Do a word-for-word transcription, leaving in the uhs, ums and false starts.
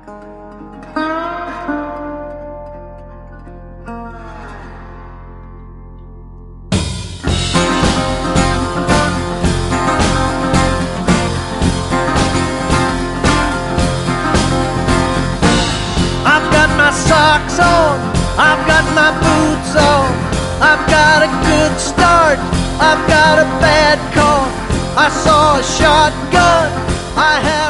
I've got my socks on, I've got my boots on, I've got a good start, I've got a bad car, I saw a shotgun, I had